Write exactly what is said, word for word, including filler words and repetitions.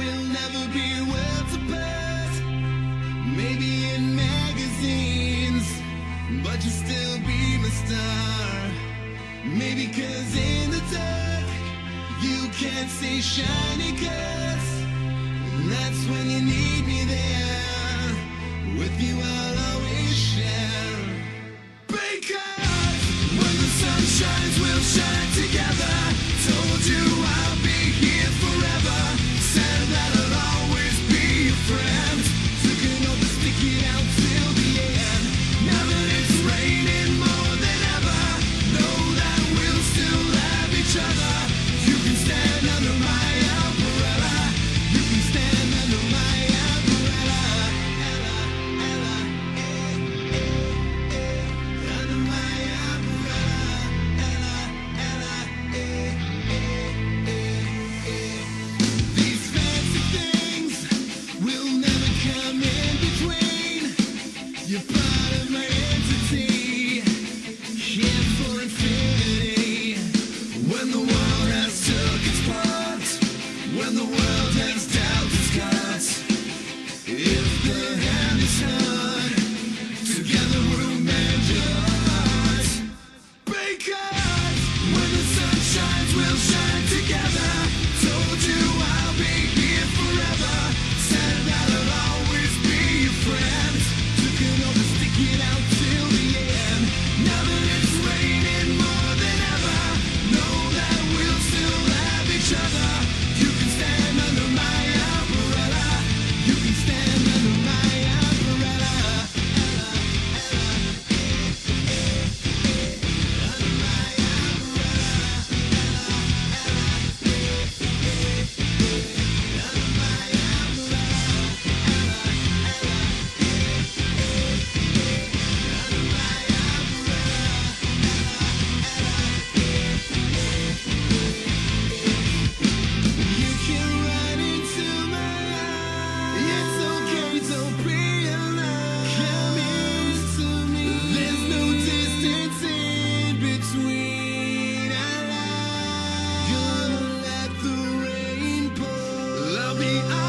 we'll never be worlds apart. Maybe in magazines, but you'll still be my star. Maybe 'cause in the dark you can't see shiny cars. That's when you need me there. With you I'll always share. Because when the sun shines we'll shine together. Told you I'll be here forever. Said that I'll always be your friend. Took an oath to stick it out till the end. Now that it's raining more than ever, know that we'll still have each other. You can stand under my umbrella. You can stand under my umbrella. Ella, Ella, eh, eh, eh. Under my umbrella. Ella, Ella, eh, eh, eh, eh. These fancy things will never come in between. You're part of my entity, here for infinity. When the world has took its part, when the world has dealt its cards, if the hand is hard, together we'll mend your heart. Because when the sun shines, we'll shine together. Told you I'll be here forever. Said that I'll always be your friend. Took an oath to stick it out till the end. Now that it's raining more than ever, know that we'll still have each other. You can stand under my umbrella. You can stand under my umbrella. Ella, Ella, eh, eh, eh. Under my umbrella. Ella, Ella, eh, eh, eh. Under my umbrella. Ella, Ella, eh, eh, eh. Under my umbrella. You can run into my eyes. It's okay, don't be alone. Come here to me. There's no distance in between our lives. Gonna let the rain pour. I'll be